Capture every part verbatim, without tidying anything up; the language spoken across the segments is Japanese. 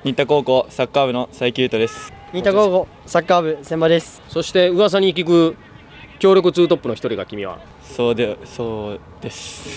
新田高校サッカー部の佐伯優斗です。 新田高校サッカー部千葉です。 そして噂に聞く強力ツートップの一人が君は。 そうでそうです。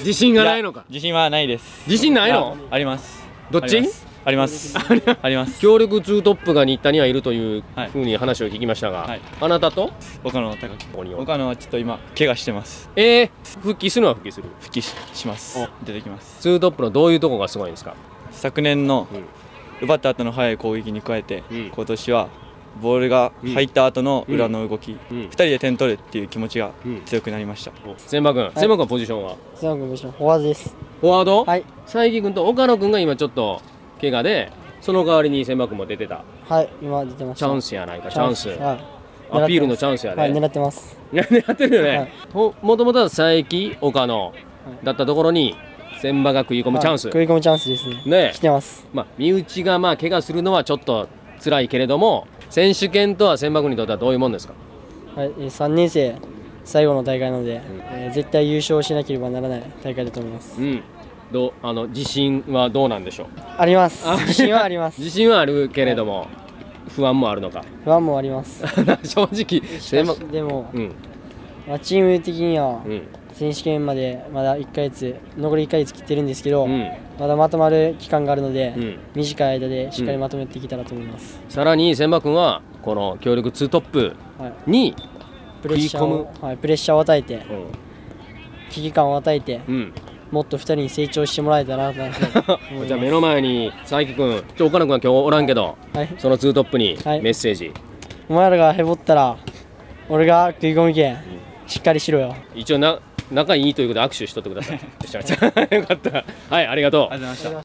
自信がないのか。 自信はないです。 自信ないの？ あります。 どっち？ あります。あります。 強力ツートップが新田にはいるというふうに話を聞きましたが、 はい、 あなたと岡野貴樹。岡野はちょっと今怪我してます。 えー、復帰するのは復帰する？ 復帰 し, します。出てきます。 ツートップのどういうところがすごいんですか？ 昨年の奪った後の速い攻撃に加えて、うん、今年はボールが入った後の裏の動き、うんうん、ふたりで点取るっていう気持ちが強くなりました。 千葉君、千葉君ポジションは？ 千葉君ポジションフォワードです。 フォワード？ はい。 佐伯君と岡野君が今ちょっと怪我で、その代わりに千葉君も出てた。 はい、今出てました。 チャンスやないか、チャンス。 はい、 アピールのチャンスやね。 はい、狙ってます。 狙ってるよね。はい、もともとは佐伯、岡野だったところに千葉が食い込むチャンス。 はい、食い込むチャンスですね。ね、来てます。 まあ身内がまあ怪我するのはちょっと辛いけれども、選手権とは千葉君にとってはどういうもんですか？ はい、さんねん生最後の大会なので、うん、えー、絶対優勝しなければならない大会だと思います。 うん、どうあの自信はどうなんでしょう？ あります。自信はあります。 自信はあるけれども、はい、不安もあるのか？ 不安もあります。 正直。 でも、 うん、 まあ、チーム的には、 うん、 選手権までまだいっかげつ、残りいっかげつ切ってるんですけど、うん、まだまとまる期間があるので、うん、短い間でしっかりまとめていけたらと思います。 うん、さらに千葉君はこの強力ツートップにプレッシャーを、はい、プレッシャーを与えて、うん、危機感を与えて、うん、もっとふたりに成長してもらえたらなと思います。 じゃあ目の前に佐伯君、今日岡野君は今日おらんけど、はい、そのツートップにメッセージ、はい、 お前らがへぼったら俺が食い込みけん、うん、しっかりしろよ。 一応な仲いいということで握手しとってください。よかった。はい、ありがとう。 ありがとうございました。